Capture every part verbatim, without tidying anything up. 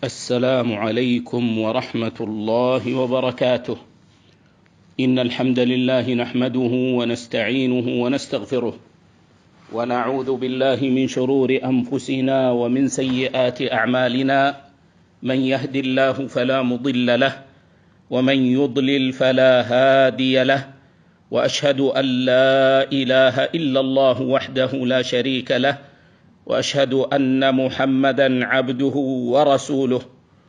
السلام عليكم ورحمة الله وبركاته. إن الحمد لله نحمده ونستعينه ونستغفره، ونعوذ بالله من شرور أنفسنا ومن سيئات أعمالنا. من يهد الله فلا مضل له، ومن يضلل فلا هادي له، وأشهد أن لا إله إلا الله وحده لا شريك له، وأشهد أن محمدًا عبده ورسوله.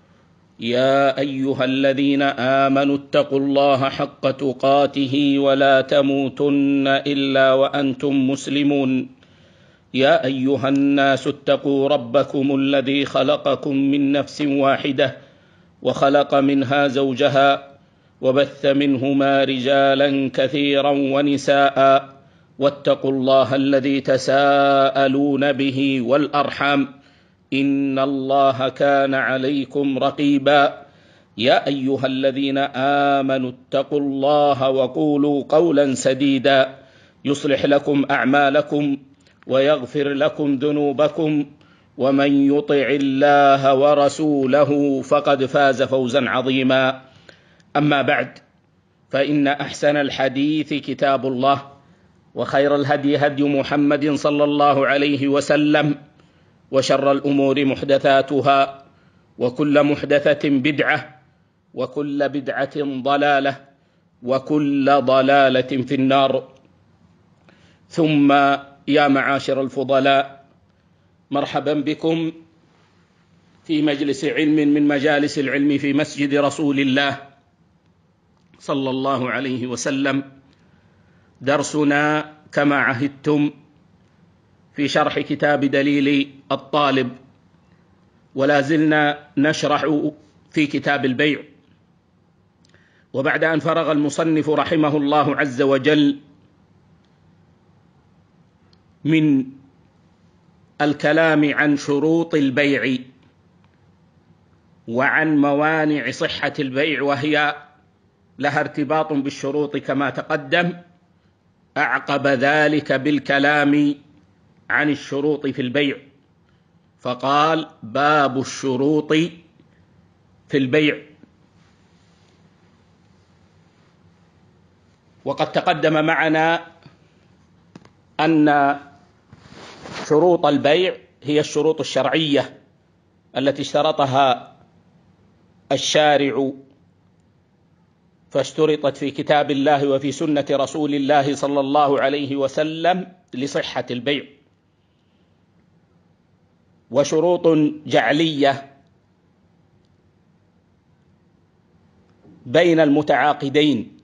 يا أيها الذين آمنوا اتقوا الله حق تقاته ولا تموتن إلا وأنتم مسلمون. يا أيها الناس اتقوا ربكم الذي خلقكم من نفس واحدة، وخلق منها زوجها، وبث منهما رجالًا كثيرًا ونساءً، واتقوا الله الذي تساءلون به والأرحام، إن الله كان عليكم رقيبا. يا أيها الذين آمنوا اتقوا الله وقولوا قولا سديدا يصلح لكم أعمالكم ويغفر لكم ذنوبكم، ومن يطع الله ورسوله فقد فاز فوزا عظيما. أما بعد، فإن أحسن الحديث كتاب الله، وخير الهدي هدي محمد صلى الله عليه وسلم، وشر الأمور محدثاتها، وكل محدثة بدعة، وكل بدعة ضلالة، وكل ضلالة في النار. ثم يا معاشر الفضلاء، مرحبا بكم في مجلس علم من مجالس العلم في مسجد رسول الله صلى الله عليه وسلم. درسنا كما عهدتم في شرح كتاب دليل الطالب، ولا زلنا نشرح في كتاب البيع. وبعد أن فرغ المصنف رحمه الله عز وجل من الكلام عن شروط البيع وعن موانع صحة البيع، وهي لها ارتباط بالشروط كما تقدم، أعقب ذلك بالكلام عن الشروط في البيع، فقال: باب الشروط في البيع. وقد تقدم معنا أن شروط البيع هي الشروط الشرعية التي اشترطها الشارع، فاشترطت في كتاب الله وفي سنة رسول الله صلى الله عليه وسلم لصحة البيع. وشروط جعلية بين المتعاقدين،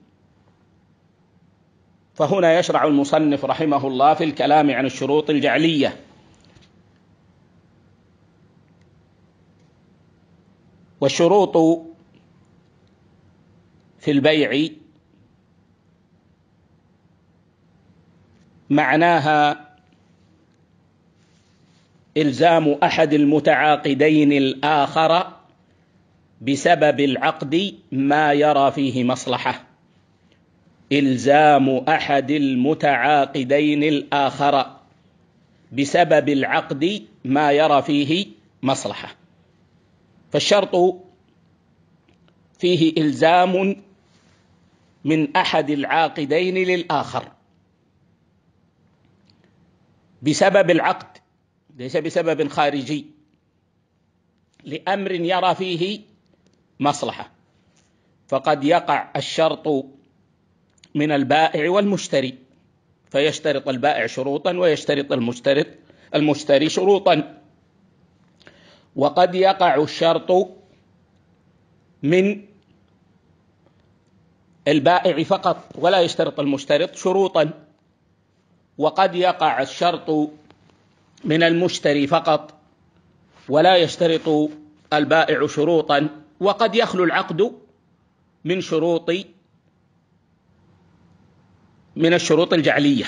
فهنا يشرع المصنف رحمه الله في الكلام عن الشروط الجعلية. والشروط في البيع معناها إلزام أحد المتعاقدين الآخر بسبب العقد ما يرى فيه مصلحة. إلزام أحد المتعاقدين الآخر بسبب العقد ما يرى فيه مصلحة. فالشرط فيه إلزام من أحد العاقدين للآخر بسبب العقد، ليس بسبب خارجي، لأمر يرى فيه مصلحة. فقد يقع الشرط من البائع والمشتري، فيشترط البائع شروطا ويشترط المشترط المشتري شروطا. وقد يقع الشرط من البائع فقط ولا يشترط المشترط شروطا، وقد يقع الشرط من المشتري فقط ولا يشترط البائع شروطا، وقد يخلو العقد من شروط من الشروط الجعلية.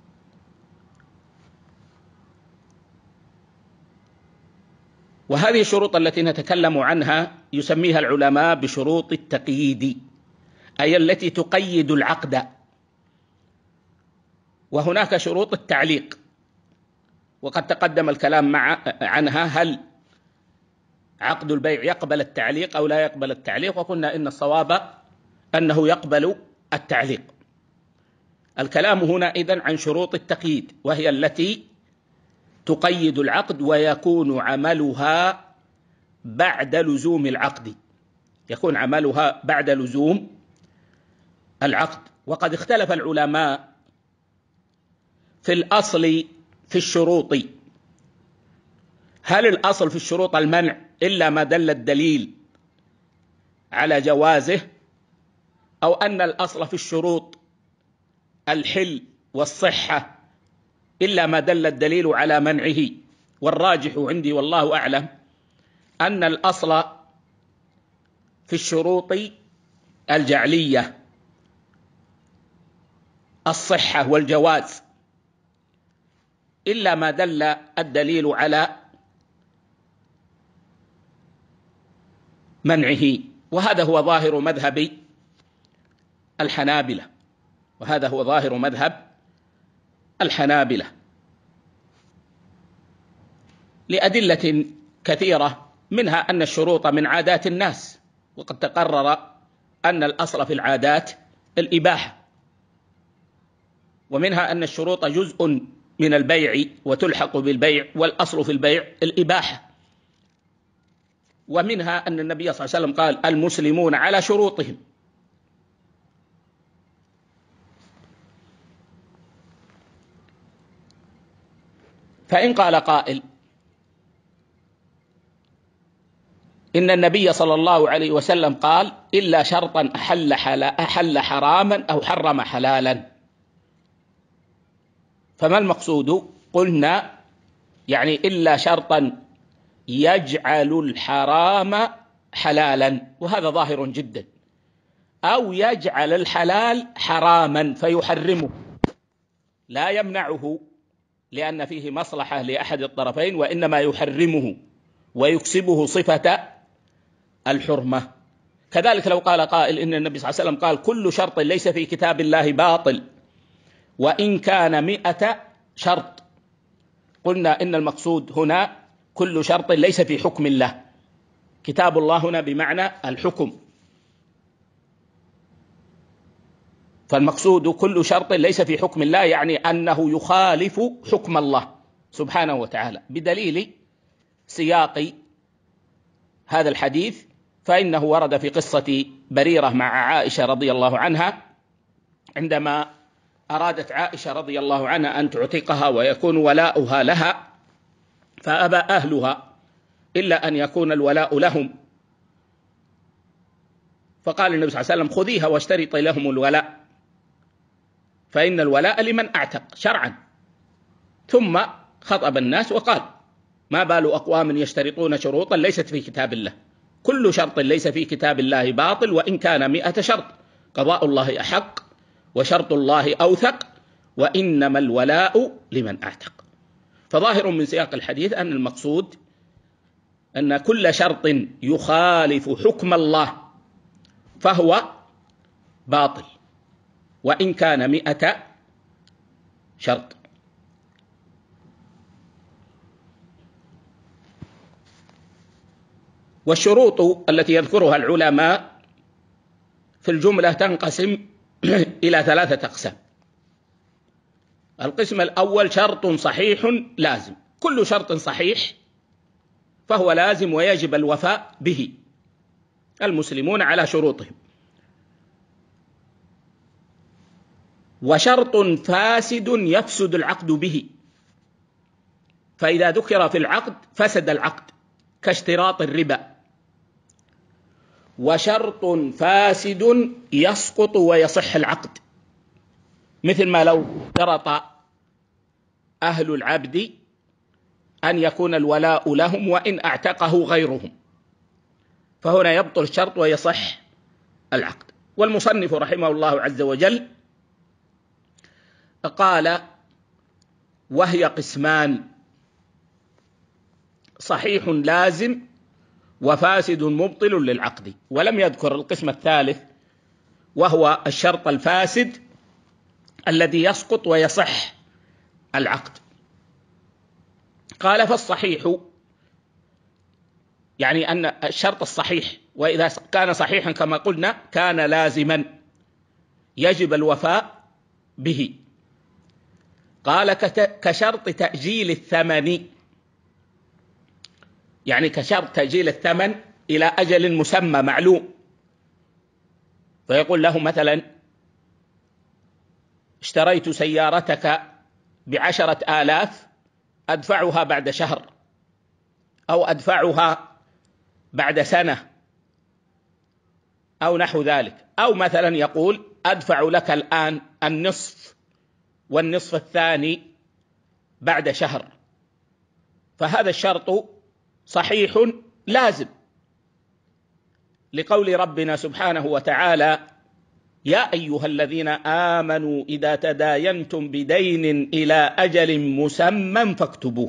وهذه الشروط التي نتكلم عنها يسميها العلماء بشروط التقييد، أي التي تقيد العقد. وهناك شروط التعليق، وقد تقدم الكلام مع عنها، هل عقد البيع يقبل التعليق أو لا يقبل التعليق، وقلنا إن الصواب أنه يقبل التعليق. الكلام هنا إذن عن شروط التقييد، وهي التي تقيد العقد ويكون عملها بعد لزوم العقد، يكون عملها بعد لزوم العقد. وقد اختلف العلماء في الأصل في الشروط، هل الأصل في الشروط المنع إلا ما دل الدليل على جوازه، أو أن الأصل في الشروط الحل والصحة إلا ما دل الدليل على منعه؟ والراجح عندي والله أعلم أن الأصل في الشروط الجعلية الصحة والجواز إلا ما دل الدليل على منعه، وهذا هو ظاهر مذهب الحنابلة، وهذا هو ظاهر مذهب الحنابلة لأدلة كثيرة، منها أن الشروط من عادات الناس، وقد تقرر أن الأصل في العادات الإباحة، ومنها أن الشروط جزء من البيع وتلحق بالبيع، والأصل في البيع الإباحة، ومنها أن النبي صلى الله عليه وسلم قال المسلمون على شروطهم. فإن قال قائل إن النبي صلى الله عليه وسلم قال إلا شرطا أحل, أحل حراما أو حرم حلالا، فما المقصود؟ قلنا يعني إلا شرطا يجعل الحرام حلالا، وهذا ظاهر جدا، أو يجعل الحلال حراما فيحرمه، لا يمنعه لأن فيه مصلحة لأحد الطرفين، وإنما يحرمه ويكسبه صفة الحرمة. كذلك لو قال قائل إن النبي صلى الله عليه وسلم قال كل شرط ليس في كتاب الله باطل وإن كان مئة شرط، قلنا إن المقصود هنا كل شرط ليس في حكم الله، كتاب الله هنا بمعنى الحكم، فالمقصود كل شرط ليس في حكم الله يعني أنه يخالف حكم الله سبحانه وتعالى، بدليل سياق هذا الحديث، فإنه ورد في قصة بريرة مع عائشة رضي الله عنها، عندما أرادت عائشة رضي الله عنها أن تعتقها ويكون ولاؤها لها، فأبى أهلها إلا أن يكون الولاء لهم، فقال النبي صلى الله عليه وسلم خذيها واشترطي لهم الولاء، فإن الولاء لمن أعتق شرعا. ثم خطب الناس وقال ما بال أقوام يشترطون شروطا ليست في كتاب الله، كل شرط ليس في كتاب الله باطل وإن كان مئة شرط، قضاء الله أحق وشرط الله أوثق، وإنما الولاء لمن أعتق. فظاهر من سياق الحديث أن المقصود أن كل شرط يخالف حكم الله فهو باطل وإن كان مئة شرط. والشروط التي يذكرها العلماء في الجملة تنقسم إلى ثلاثة أقسام. القسم الأول شرط صحيح لازم، كل شرط صحيح فهو لازم ويجب الوفاء به، المسلمون على شروطهم. وشرط فاسد يفسد العقد به، فإذا ذكر في العقد فسد العقد كاشتراط الربا. وشرط فاسد يسقط ويصح العقد، مثل ما لو اشترط أهل العبد أن يكون الولاء لهم وإن أعتقه غيرهم، فهنا يبطل الشرط ويصح العقد. والمصنف رحمه الله عز وجل قال وهي قسمان، صحيح لازم وفاسد مبطل للعقد، ولم يذكر القسم الثالث وهو الشرط الفاسد الذي يسقط ويصح العقد. قال فالصحيح يعني أن الشرط الصحيح، وإذا كان صحيحا كما قلنا كان لازما يجب الوفاء به. قال كشرط تأجيل الثمن، يعني كشرط تأجيل الثمن إلى أجل مسمى معلوم، فيقول له مثلا اشتريت سيارتك بعشرة آلاف أدفعها بعد شهر، أو أدفعها بعد سنة، أو نحو ذلك. أو مثلا يقول أدفع لك الآن النصف والنصف الثاني بعد شهر، فهذا الشرط صحيح لازم، لقول ربنا سبحانه وتعالى: يا أيها الذين آمنوا إذا تداينتم بدين إلى أجل مسمى فاكتبوه.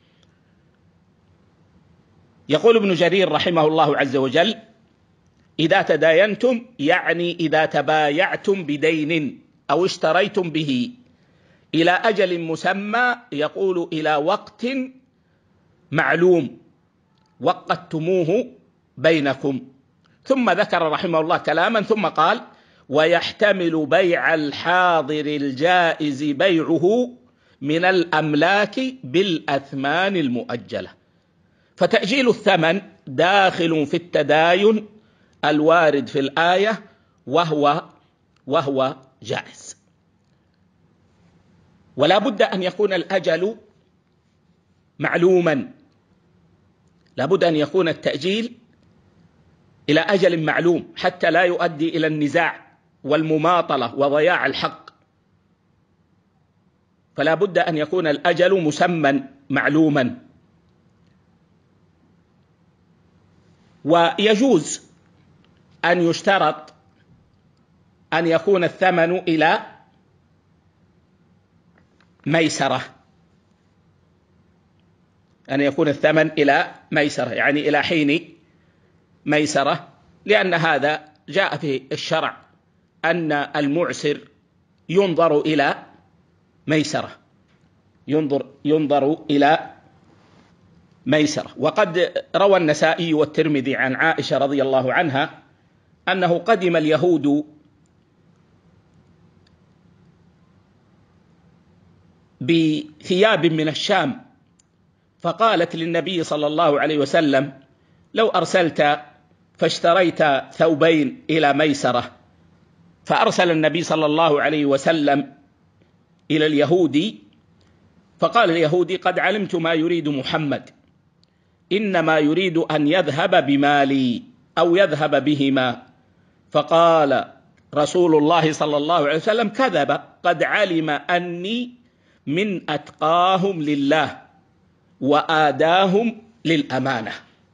يقول ابن جرير رحمه الله عز وجل: إذا تداينتم يعني إذا تبايعتم بدين أو اشتريتم به إلى أجل مسمى، يقول إلى وقت معلوم وقتموه بينكم. ثم ذكر رحمه الله كلاما ثم قال: ويحتمل بيع الحاضر الجائز بيعه من الأملاك بالأثمان المؤجلة. فتأجيل الثمن داخل في التداين الوارد في الآية، وهو وهو جائز. ولا بد أن يكون الأجل معلوما، لا بد أن يكون التأجيل إلى أجل معلوم حتى لا يؤدي إلى النزاع والمماطلة وضياع الحق. فلا بد أن يكون الأجل مسمى معلوما. ويجوز أن يشترط أن يكون الثمن إلى ميسرة، أن يكون الثمن إلى ميسرة يعني إلى حين ميسرة، لأن هذا جاء في الشرع أن المعسر ينظر إلى ميسرة، ينظر ينظر إلى ميسرة. وقد روى النسائي والترمذي عن عائشة رضي الله عنها أنه قدم اليهود بثياب من الشام، فقالت للنبي صلى الله عليه وسلم: لو أرسلت فاشتريت ثوبين إلى ميسرة. فأرسل النبي صلى الله عليه وسلم إلى اليهودي، فقال اليهودي: قد علمت ما يريد محمد، إنما يريد أن يذهب بمالي أو يذهب بهما. فقال رسول الله صلى الله عليه وسلم: كذب، قد علم أني من أتقاهم لله وآداهم للأمانة.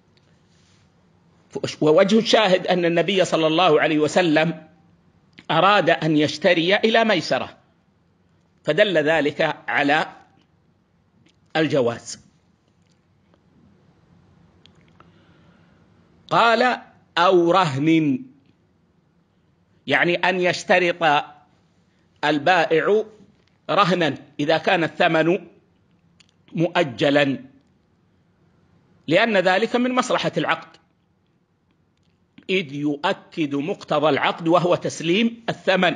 ووجه الشاهد أن النبي صلى الله عليه وسلم أراد أن يشتري إلى ميسرة، فدل ذلك على الجواز. قال: أو رهن، يعني أن يشترط البائع رهنا إذا كان الثمن مؤجلا، لأن ذلك من مصلحة العقد، إذ يؤكد مقتضى العقد وهو تسليم الثمن.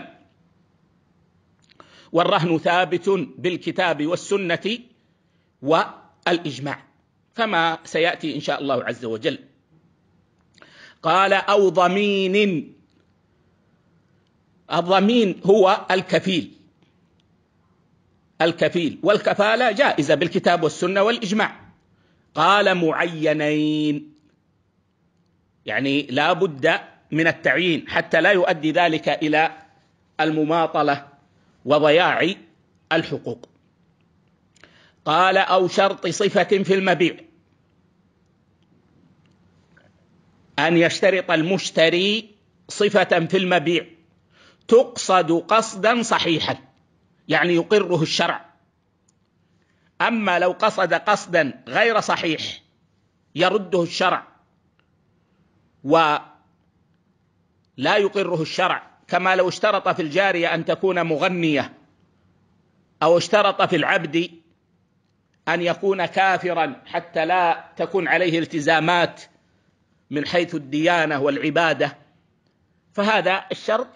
والرهن ثابت بالكتاب والسنة والإجماع كما سيأتي إن شاء الله عز وجل. قال: أو ضمين، الضمين هو الكفيل، الكفيل والكفالة جائزة بالكتاب والسنة والإجماع. قال: معينين، يعني لا بد من التعيين حتى لا يؤدي ذلك إلى المماطلة وضياع الحقوق. قال: أو شرط صفة في المبيع، أن يشترط المشتري صفة في المبيع تقصد قصدا صحيحا، يعني يقره الشرع. أما لو قصد قصدا غير صحيح يرده الشرع ولا يقره الشرع، كما لو اشترط في الجارية أن تكون مغنية، أو اشترط في العبد أن يكون كافرا حتى لا تكون عليه التزامات من حيث الديانة والعبادة، فهذا الشرط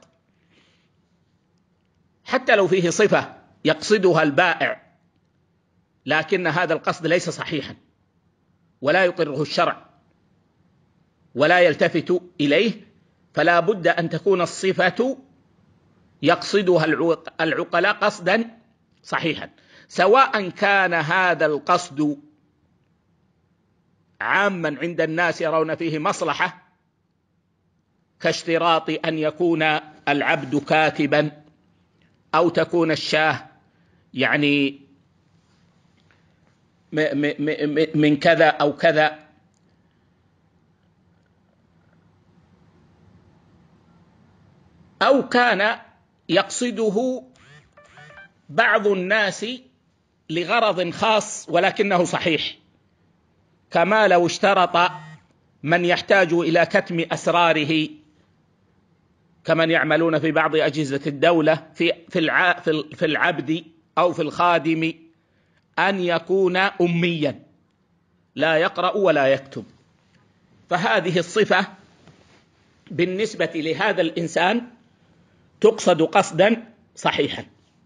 حتى لو فيه صفة يقصدها البائع لكن هذا القصد ليس صحيحا ولا يقره الشرع ولا يلتفت إليه، فلا بد أن تكون الصفة يقصدها العقلاء قصدا صحيحا، سواء كان هذا القصد عاما عند الناس يرون فيه مصلحة كاشتراط أن يكون العبد كاتبا، أو تكون الشاة يعني من كذا أو كذا، أو كان يقصده بعض الناس لغرض خاص ولكنه صحيح، كما لو اشترط من يحتاج إلى كتم أسراره كمن يعملون في بعض أجهزة الدولة في في العبد أو في الخادم أن يكون أميا لا يقرأ ولا يكتب، فهذه الصفة بالنسبة لهذا الإنسان تقصد قصدا صحيحا.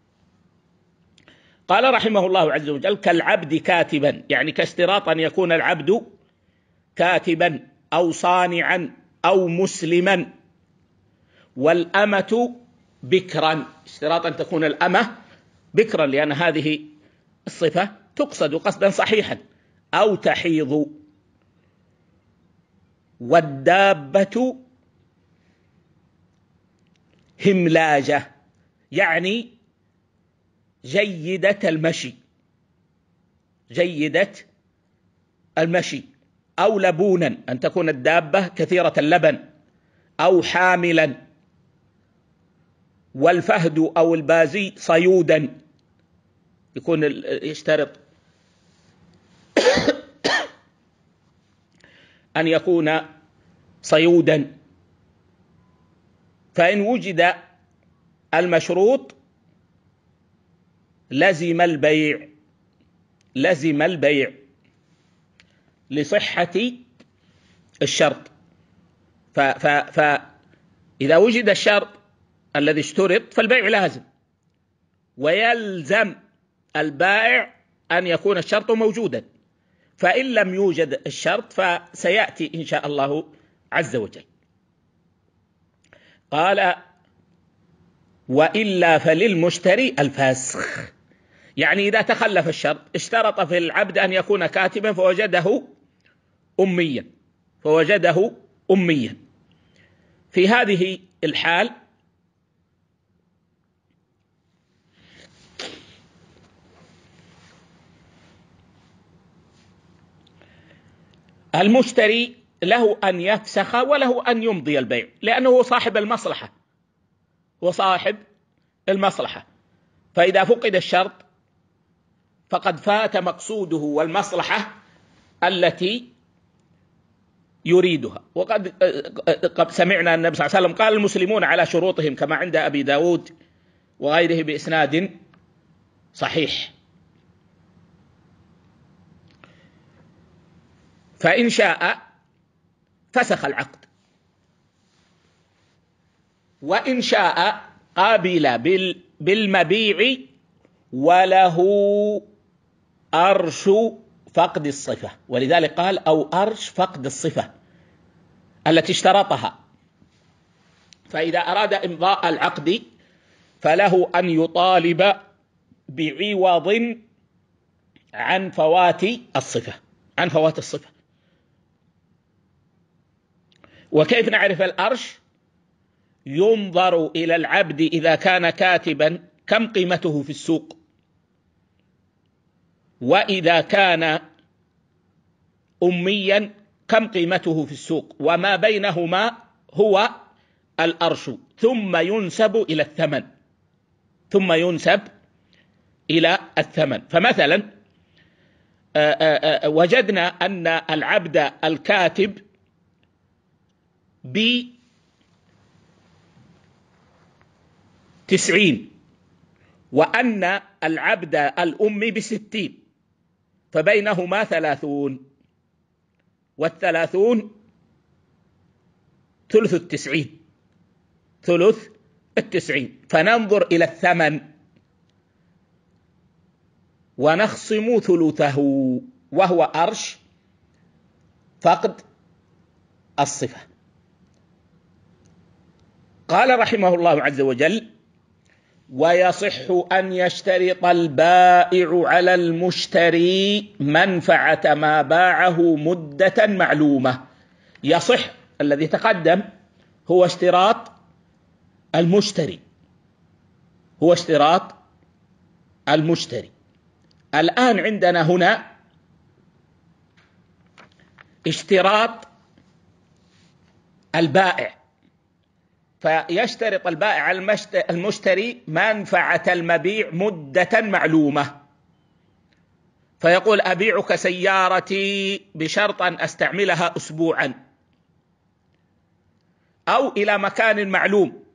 قال رحمه الله عز وجل: كالعبد كاتبا، يعني كاشتراط أن يكون العبد كاتبا أو صانعا أو مسلما، والأمة بكرا، اشتراط أن تكون الأمة بكرا لأن هذه الصفة تقصد قصدا صحيحا، أو تحيض، والدابة هملاجة يعني جيدة المشي، جيدة المشي، أو لبونا أن تكون الدابة كثيرة اللبن، أو حاملا، والفهد أو البازي صيودا، يكون يشترط أن يكون صيودا، فإن وجد المشروط لزم البيع، لزم البيع لصحة الشرط. فإذا وجد الشرط الذي اشترط فالبيع لازم، ويلزم البائع أن يكون الشرط موجودا، فإن لم يوجد الشرط فسيأتي إن شاء الله عز وجل. قال: وإلا فللمشتري الفسخ، يعني إذا تخلف الشرط، اشترط في العبد أن يكون كاتبا فوجده أميا فوجده أميا في هذه الحال المشتري له أن يفسخ وله أن يمضي البيع، لأنه صاحب المصلحة وصاحب المصلحة، فإذا فقد الشرط فقد فات مقصوده والمصلحة التي يريدها. وقد قد سمعنا النبي صلى الله عليه وسلم قال: المسلمون على شروطهم، كما عند أبي داود وغيره بإسناد صحيح. فإن شاء فسخ العقد، وإن شاء قابل بالمبيع وله أرش فقد الصفة، ولذلك قال: أو أرش فقد الصفة التي اشترطها. فإذا أراد إمضاء العقد فله أن يطالب بعوض عن فوات الصفة عن فوات الصفة. وكيف نعرف الأرش؟ ينظر إلى العبد إذا كان كاتبا كم قيمته في السوق، وإذا كان أميا كم قيمته في السوق، وما بينهما هو الأرش، ثم ينسب إلى الثمن ثم ينسب إلى الثمن. فمثلا وجدنا أن العبد الكاتب بتسعين وأن العبد الأمي بستين، فبينهما ثلاثون، والثلاثون ثلث التسعين، ثلث التسعين. فننظر إلى الثمن ونخصم ثلثه، وهو أرش فقد الصفة. قال رحمه الله عز وجل: ويصح أن يشترط البائع على المشتري منفعة ما باعه مدة معلومة. يصح، الذي تقدم هو اشتراط المشتري، هو اشتراط المشتري. الآن عندنا هنا اشتراط البائع، فيشترط البائع على المشتري منفعة المبيع مدة معلومة، فيقول: أبيعك سيارتي بشرط أن أستعملها أسبوعا، أو إلى مكان معلوم.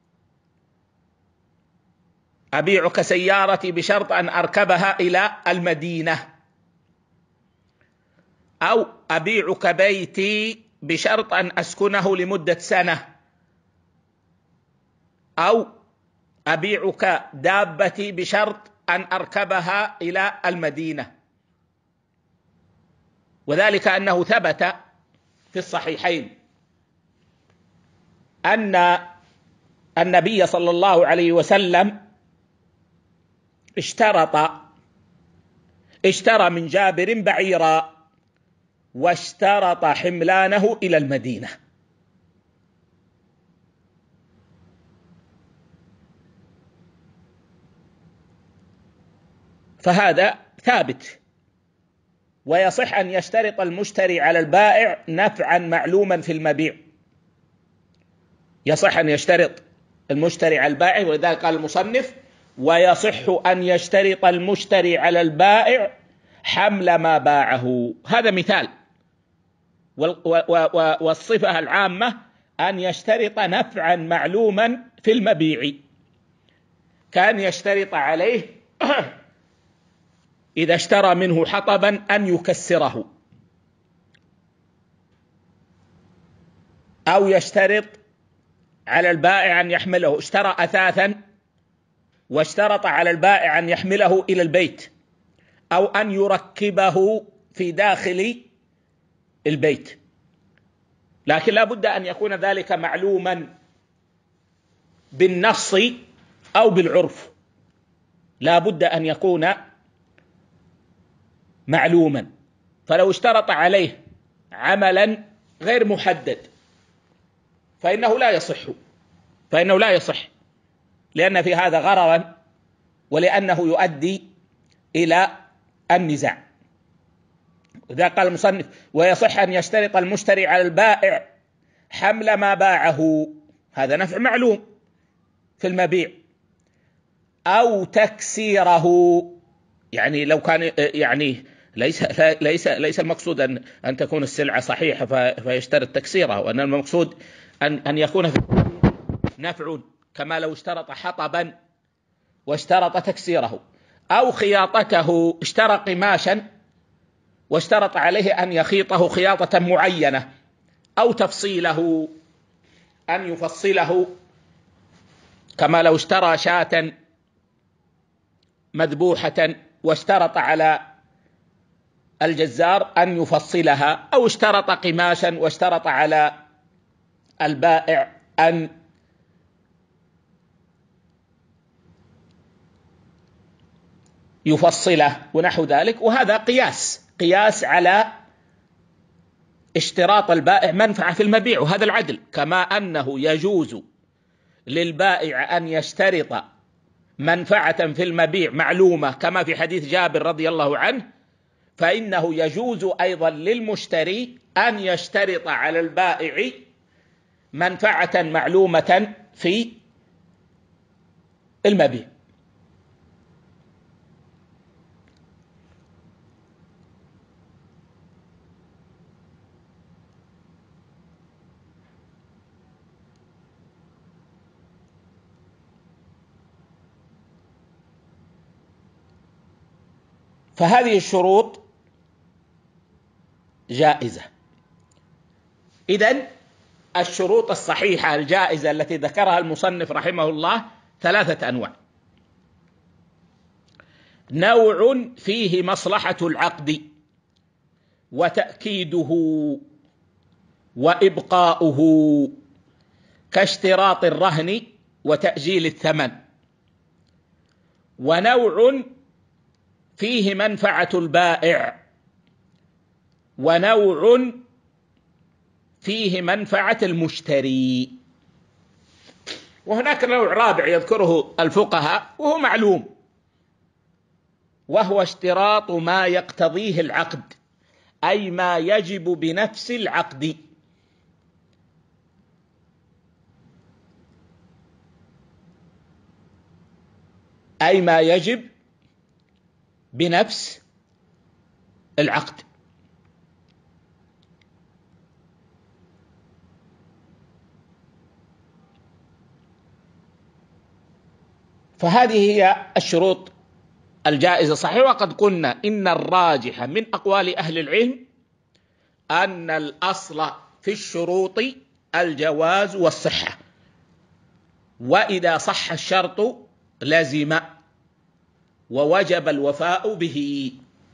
أبيعك سيارتي بشرط أن أركبها إلى المدينة، أو أبيعك بيتي بشرط أن أسكنه لمدة سنة، أو أبيعك دابتي بشرط أن أركبها إلى المدينة. وذلك أنه ثبت في الصحيحين أن النبي صلى الله عليه وسلم اشترط اشترى من جابر بعيرا واشترط حملانه إلى المدينة. فهذا ثابت. ويصح أن يشترط المشتري على البائع نفعا معلوما في المبيع، يصح أن يشترط المشتري على البائع، ولذلك قال المصنف: ويصح أن يشترط المشتري على البائع حمل ما باعه. هذا مثال. والصفة العامة أن يشترط نفعا معلوما في المبيع، كان يشترط عليه إذا اشترى منه حطبا أن يكسره، أو يشترط على البائع أن يحمله. اشترى أثاثا واشترط على البائع أن يحمله إلى البيت، أو أن يركبه في داخل البيت، لكن لا بد أن يكون ذلك معلوما بالنص أو بالعرف، لا بد أن يكون معلوما. فلو اشترط عليه عملا غير محدد فإنه لا يصح، فإنه لا يصح لأن في هذا غررا، ولأنه يؤدي إلى النزاع. إذا قال المصنف: ويصح أن يشترط المشتري على البائع حمل ما باعه، هذا نفع معلوم في المبيع، أو تكسيره، يعني لو كان يعني ليس ليس ليس المقصود أن أن تكون السلعة صحيحة فيشترط تكسيرها، وأن المقصود أن أن يكون في نفع، كما لو اشترط حطبا واشترط تكسيره، أو خياطته، اشترى قماشا واشترط عليه أن يخيطه خياطة معينة، أو تفصيله، أن يفصله، كما لو اشترى شاة مذبوحة واشترط على الجزار أن يفصلها، أو اشترط قماشا واشترط على البائع أن يفصله ونحو ذلك. وهذا قياس قياس على اشتراط البائع منفعة في المبيع، وهذا العدل. كما أنه يجوز للبائع أن يشترط منفعة في المبيع معلومة كما في حديث جابر رضي الله عنه، فإنه يجوز أيضا للمشتري أن يشترط على البائع منفعة معلومة في المبيع. فهذه الشروط جائزة. إذن الشروط الصحيحة الجائزة التي ذكرها المصنف رحمه الله ثلاثة أنواع: نوع فيه مصلحة العقد وتأكيده وإبقاؤه كاشتراط الرهن وتأجيل الثمن، ونوع فيه منفعة البائع، ونوع فيه منفعة المشتري. وهناك نوع رابع يذكره الفقهاء وهو معلوم، وهو اشتراط ما يقتضيه العقد، أي ما يجب بنفس العقد. أي ما يجب بنفس العقد. فهذه هي الشروط الجائزة صحيح. وقد قلنا إن الراجح من أقوال أهل العلم أن الأصل في الشروط الجواز والصحة، وإذا صح الشرط لزم ووجب الوفاء به،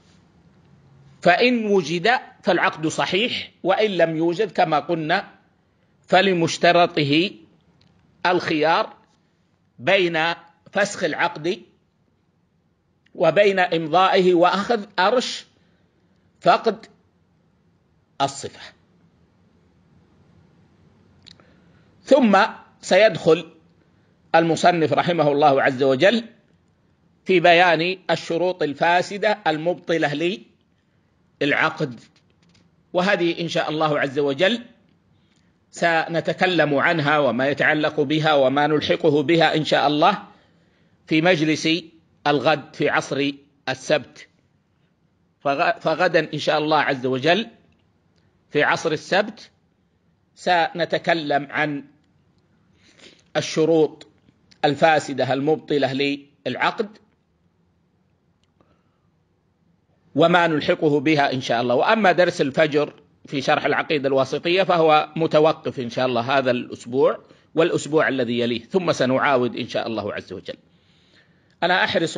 فإن وجد فالعقد صحيح، وإن لم يوجد كما قلنا فلمشترطه الخيار بين فسخ العقد وبين إمضائه وأخذ أرش فقد الصفة. ثم سيدخل المصنف رحمه الله عز وجل في بيان الشروط الفاسدة المبطلة للعقد، وهذه إن شاء الله عز وجل سنتكلم عنها وما يتعلق بها وما نلحقه بها إن شاء الله في مجلس الغد في عصر السبت. فغدا إن شاء الله عز وجل في عصر السبت سنتكلم عن الشروط الفاسدة المبطلة للعقد وما نلحقه بها إن شاء الله. وأما درس الفجر في شرح العقيدة الواسطية فهو متوقف إن شاء الله هذا الأسبوع والأسبوع الذي يليه، ثم سنعاود إن شاء الله عز وجل. أنا أحرص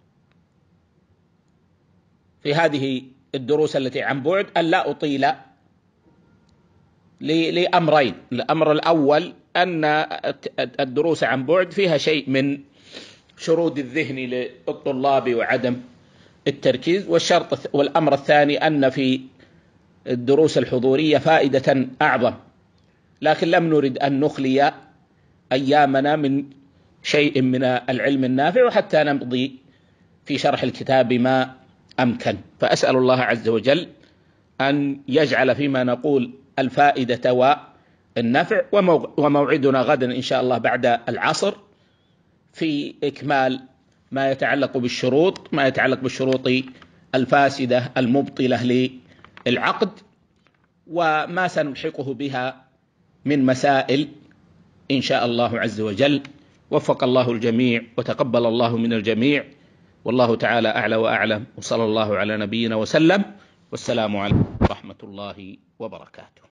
في هذه الدروس التي عن بعد أن لا أطيل لأمرين. الأمر الأول أن الدروس عن بعد فيها شيء من شرود الذهن للطلاب وعدم التركيز، والشرط والأمر الثاني أن في الدروس الحضورية فائدة أعظم، لكن لم نرد أن نخلي أيامنا من شيء من العلم النافع وحتى نمضي في شرح الكتاب ما أمكن. فأسأل الله عز وجل أن يجعل فيما نقول الفائدة والنفع، وموعدنا غدا إن شاء الله بعد العصر في إكمال ما يتعلق بالشروط ما يتعلق بالشروط الفاسدة المبطلة للعقد وما سنلحقه بها من مسائل إن شاء الله عز وجل. وفق الله الجميع وتقبل الله من الجميع، والله تعالى أعلى وأعلم، وصلى الله على نبينا وسلم، والسلام عليكم ورحمة الله وبركاته.